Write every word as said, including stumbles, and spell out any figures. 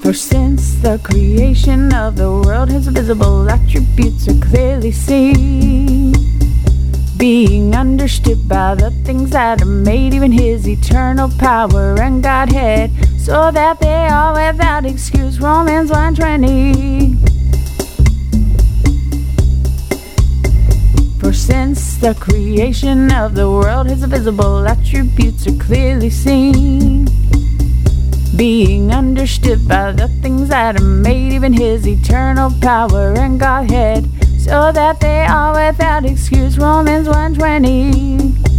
For since the creation of the world, his visible attributes are clearly seen, being understood by the things that are made, even his eternal power and Godhead, so that they are without excuse. Romans one twenty. For since the creation of the world, his visible attributes are clearly seen, being understood by the things that are made, even his eternal power and Godhead, so that they are without excuse. Romans one twenty.